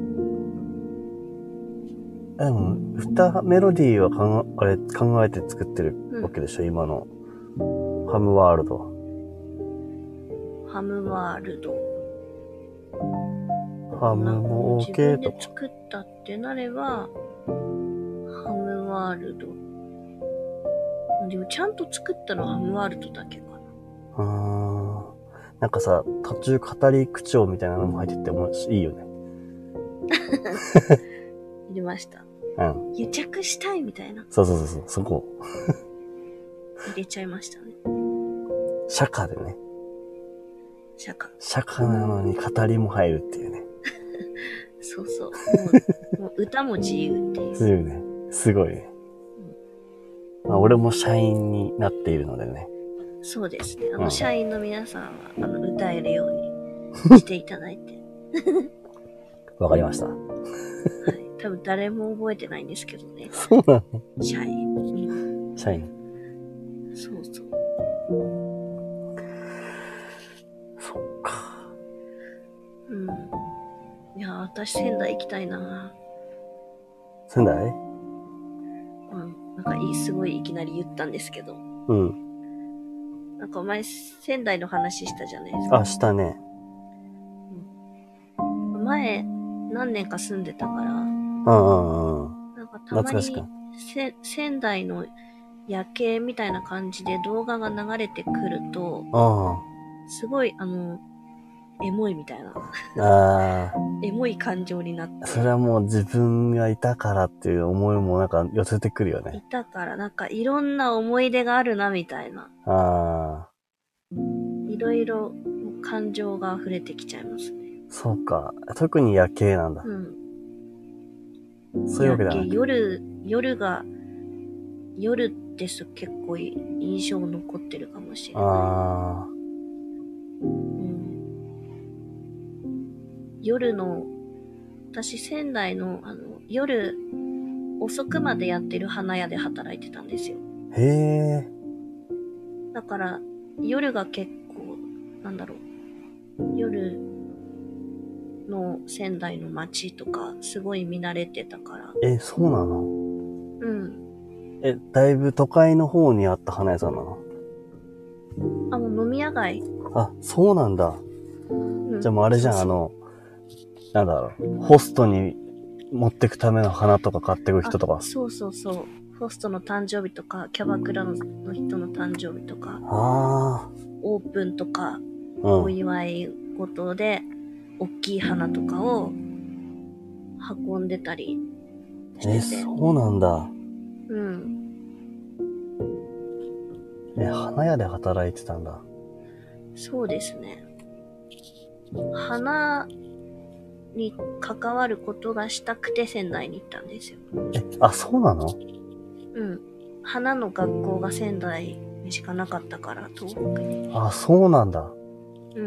でも、歌、メロディーは考えて作ってるわけでしょ、今の。ハムワールド。 ハムワールド。 ハムも OK とか。 自分で作ったってなれば、ハムワールド。でもちゃんと作ったのはハムワールドだけかな。 なんかさ、途中語り口調みたいなのも入っててもいいよね。 入れました。 うん。 癒着したいみたいな。 そう、そこ。 入れちゃいましたね。 釈迦でね。 釈迦なのに語りも入るっていうね。 そう。もう歌も自由っていう。 自由ね。すごいね。まあ、俺も社員になっているのでね。 そうですね。社員の皆さんは、歌えるようにしていただいて。 わかりました。はい。 多分誰も覚えてないんですけどね。 そうなの？ 社員。 社員。 そう。 そっか。 うん。いや、私仙台行きたいな。 仙台？ なんかすごいいきなり言ったんですけど。 うん。 なんか前仙台の話したじゃないですか。 あ、したね。 前何年か住んでたから。なんかたまに仙台の夜景みたいな感じで動画が流れてくると、すごいエモいみたいな。エモい感情になって。 それはもう自分がいたからっていう思いもなんか寄せてくるよね。 いたからなんかいろんな思い出があるなみたいな。いろいろ感情が溢れてきちゃいますね。 そうか。特に夜景なんだ。そういうわけだね。 夜です結構印象残ってるかもしれない。夜の、私仙台の夜遅くまでやってる花屋で働いてたんですよ。 へー。 だから夜が結構、夜の仙台の街とかすごい見慣れてたから。 そうなの？だいぶ都会の方にあった花屋さんなの？ もう飲み屋街。 あ、そうなんだ。じゃあもうあれじゃん、ホストに持ってくための花とか買ってく人とか。 そう。ホストの誕生日とか、キャバクラの人の誕生日とか、オープンとか、お祝い事で、大きい花とかを運んでたりしてて。 そうなんだ。花屋で働いてたんだ。 そうですね。花に関わることがしたくて仙台に行ったんですよ。 そうなの？ 花の学校が仙台にしかなかったから、東北に。 そうなんだ。 うん。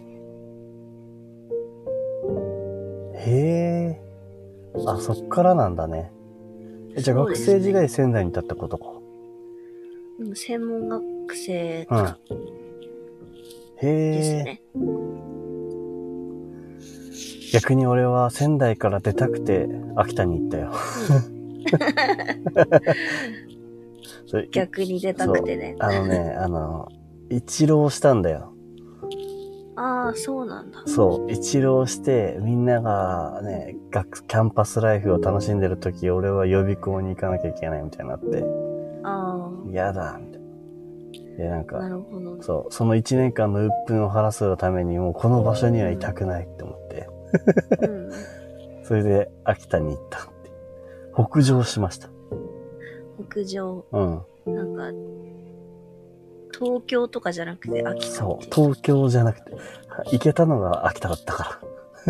へえ。あ、そっからなんだね。じゃあ学生時代仙台にいたってことか。 専門学生うん。へえ。 ですね。 逆に俺は仙台から出たくて秋田に行ったよ。 逆に出たくてね。 一浪したんだよ。 ああ、そうなんだ。 そう、一浪して、みんながね、キャンパスライフを楽しんでる時、俺は予備校に行かなきゃいけないみたいになって、 ああ。 嫌だ、みたいな。で、なんか、 なるほど。 そう、その1年間の鬱憤を晴らすために、もうこの場所にはいたくないって思って、 うん、 それで秋田に行ったって。北上しました。 北上。 うん。 なんか、東京とかじゃなくて秋田。 そう、東京じゃなくて、行けたのが秋田だったから。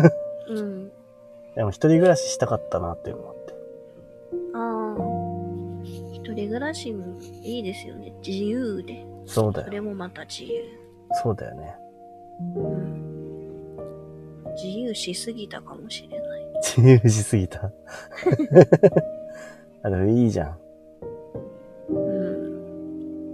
うん。 でも一人暮らししたかったなって思って。 ああ。一人暮らしもいいですよね。自由で。 そうだよ。 それもまた自由。 そうだよね。 うん。自由しすぎたかもしれない。 自由しすぎた。でもいいじゃん。 うん。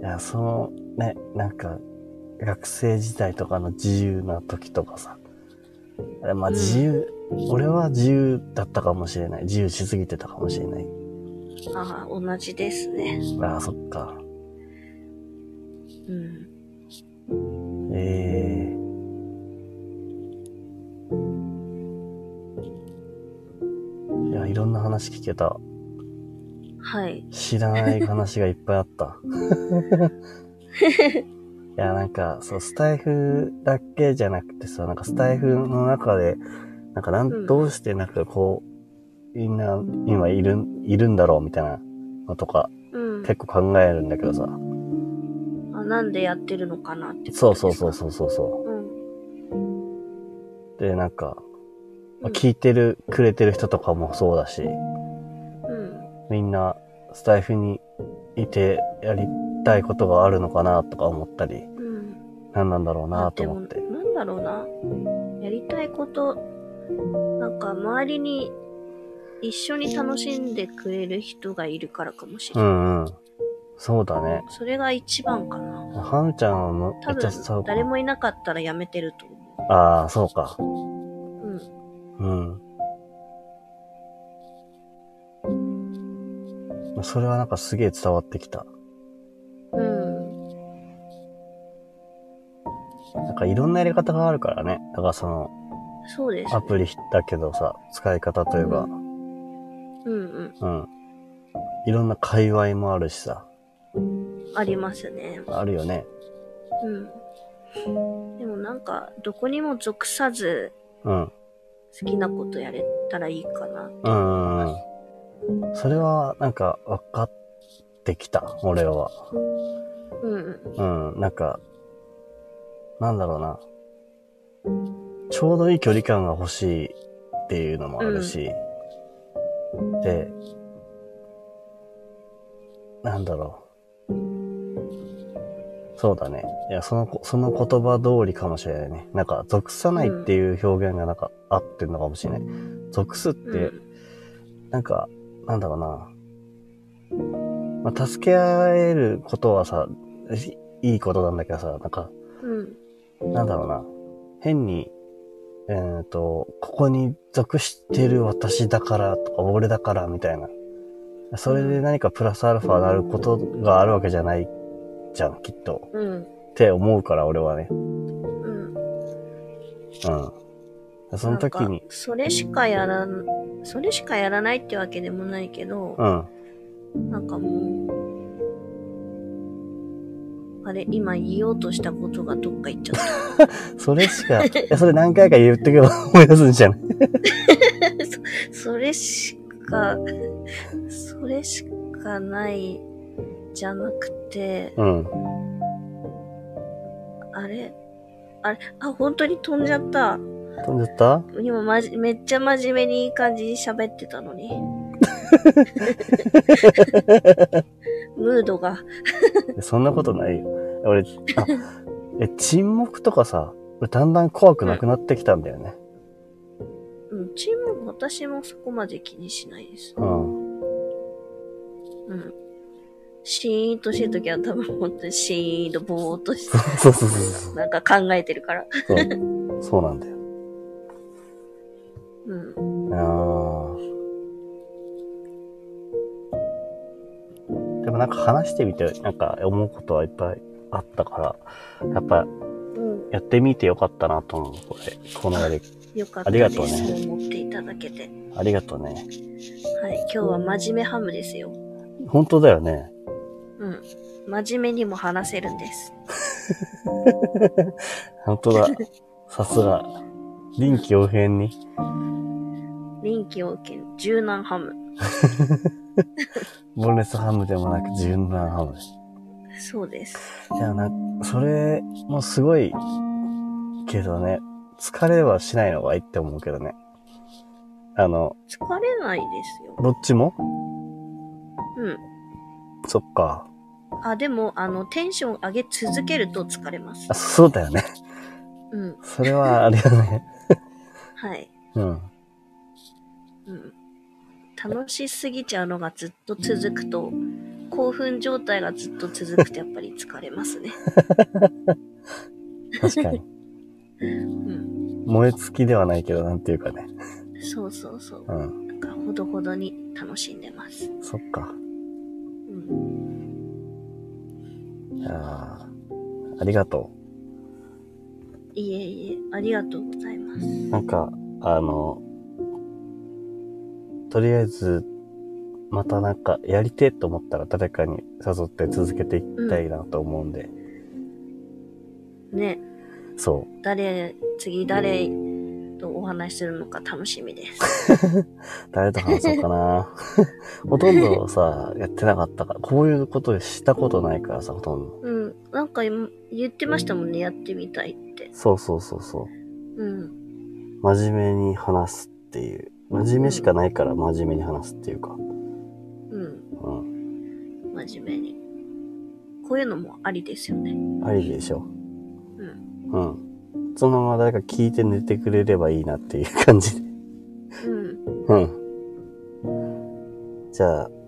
いや、ね、なんか、学生時代とかの自由な時とかさ。まあ自由、俺は自由だったかもしれない。自由しすぎてたかもしれない。 ああ、同じですね。 ああ、そっか。 うん。 いや、いろんな話聞けた。 はい。 知らない話がいっぱいあった。いや、なんか、そう、スタイフだけじゃなくてさ、なんかスタイフの中で、なんかどうしてなんかこう、みんな今いるんだろうみたいなのとか、結構考えるんだけどさ。 なんでやってるのかなってことですか？そう。で、なんか、聞いてくれてる人とかもそうだし、みんなスタイフにいてやりたいことがあるのかなとか思ったり、何なんだろうなと思って。 なんだろうな。やりたいこと、なんか周りに一緒に楽しんでくれる人がいるからかもしれない。うんうん。 そうだね。 それが一番かな。 はんちゃんは多分誰もいなかったらやめてると思う。 ああ、そうか。うん。それはなんかすげえ伝わってきた。なんかいろんなやり方があるからね。だからそうです、ね。 アプリだけどさ、使い方といえば。いろんな界隈もあるしさ。 ありますね。 あるよね。 でもなんか、どこにも属さず、好きなことやれたらいいかなって思います。 それはなんか分かってきた、俺は。なんか、なんだろうな。ちょうどいい距離感が欲しいっていうのもあるし、で、なんだろう。そうだね。いや、その言葉通りかもしれないね。なんか、属さないっていう表現がなんか合ってるのかもしれない。属すって、なんか、なんだろうな。まあ、助け合えることはさ、いいことなんだけどさ、なんか、なんだろうな。変に、ここに属してる私だからとか、俺だからみたいな。それで何かプラスアルファなることがあるわけじゃないじゃん、きっと。って思うから、俺はね。その時に。 それしかやらないってわけでもないけど、なんかもう、あれ、今言おうとしたことがどっか行っちゃった。 それしか、それ何回か言ってけば思い出すんじゃないそれしかないじゃなくて、本当に飛んじゃった。 飛んじゃった？ 今めっちゃ真面目にいい感じに喋ってたのに。ムードが。 そんなことないよ。俺、沈黙とかさ、 だんだん怖くなくなってきたんだよね。 私もそこまで気にしないです。シーンとしてるときは多分本当にシーンとぼーっとして、そうなんか考えてるから。 そうなんだよ。でもなんか話してみて、なんか思うことはいっぱいあったから、やっぱ、やってみてよかったなと思う、このやり。 よかったです。ありがとうね。そう思っていただけて。 ありがとうね。 はい、今日は真面目ハムですよ。 本当だよね。 真面目にも話せるんです。 本当だ。さすが。臨機応変に。 臨機応変、柔軟ハム。 ボンレスハムでもなく柔軟ハム。 そうです。 じゃあそれもすごいけどね、疲れはしないのがいいって思うけどね。 疲れないですよ。 どっちも？そっか。 でも、テンション上げ続けると疲れます。 そうだよね。それはあれよね。 はい。楽しすぎちゃうのがずっと続くと、興奮状態がずっと続くとやっぱり疲れますね。 確かに。燃え尽きではないけど、なんていうかね。 そう。なんかほどほどに楽しんでます。 そっか。ありがとう。いえ、ありがとうございます。 なんか、とりあえず、またなんか、やりてえと思ったら誰かに誘って続けていきたいなと思うんで。 ね。 そう。 次誰とお話しするのか楽しみです。 誰と話そうかな。ほとんどさ、やってなかったから、こういうことしたことないからさ、ほとんど。 なんか言ってましたもんね、やってみたいって。 そう。真面目に話すっていう。真面目しかないから真面目に話すっていうか。 真面目に。こういうのもありですよね。 ありでしょ。そのまま誰か聞いて寝てくれればいいなっていう感じで。じゃあ、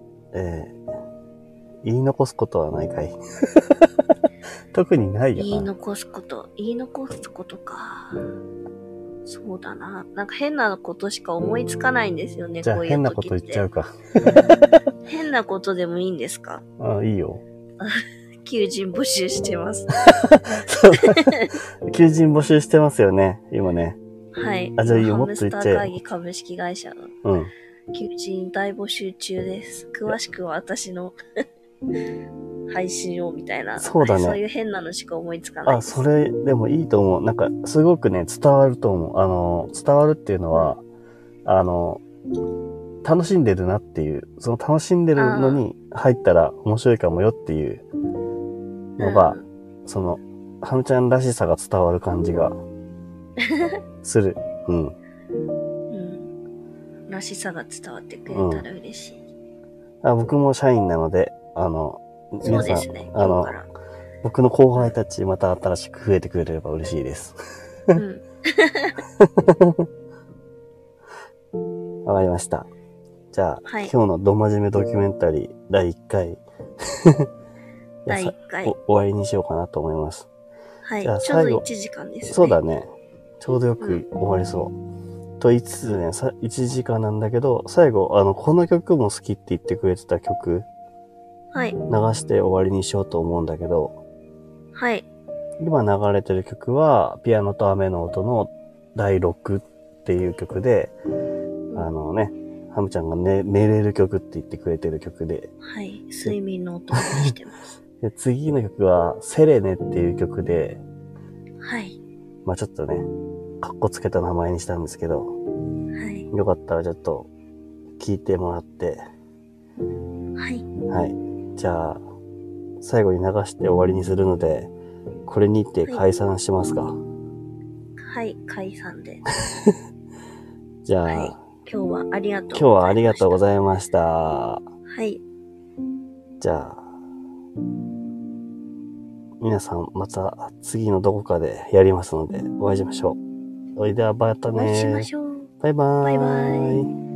言い残すことはないかい？特にないよな。 言い残すことか。そうだな。なんか変なことしか思いつかないんですよね、 じゃあこういう時って。 変なこと言っちゃうか。 変なことでもいいんですか？ いいよ。 求人募集してます。 求人募集してますよね、今ね。 はい。 じゃあいいよ、もっと言っちゃえ。 ハムスター会議株式会社の求人大募集中です。詳しくは私の配信をみたいな。 そうだね。 そういう変なのしか思いつかないです。 それでもいいと思う。なんか、すごくね、伝わると思う。伝わるっていうのは、楽しんでるなっていう、その楽しんでるのに入ったら面白いかもよっていうのが、ハムちゃんらしさが伝わる感じがする。 らしさが伝わってくれたら嬉しい。 僕も社員なので、皆さん、僕の後輩たちまた新しく増えてくれれば嬉しいです。わかりました。じゃあ、今日のど真面目ドキュメンタリー第1回第1回終わりにしようかなと思います。 はい。じゃあ最後ちょうど1時間ですね。 そうだね。ちょうどよく終わりそう。と言いつつね、1時間なんだけど、最後、この曲も好きって言ってくれてた曲、流して終わりにしようと思うんだけど、今流れてる曲は、ピアノと雨の音の第6っていう曲で、ハムちゃんが寝れる曲って言ってくれてる曲で。 睡眠の音にしてます。 で、次の曲は、セレネっていう曲で、ちょっとね、かっこつけた名前にしたんですけど、よかったらちょっと、聴いてもらって、じゃあ、最後に流して終わりにするので、これにて解散しますか？ 解散で。 じゃあ、 今日はありがとうございました。 今日はありがとうございました。じゃあ、 皆さんまた次のどこかでやりますので、お会いしましょう。おいではまたね。 お会いしましょう。 バイバーイ。 バイバイ。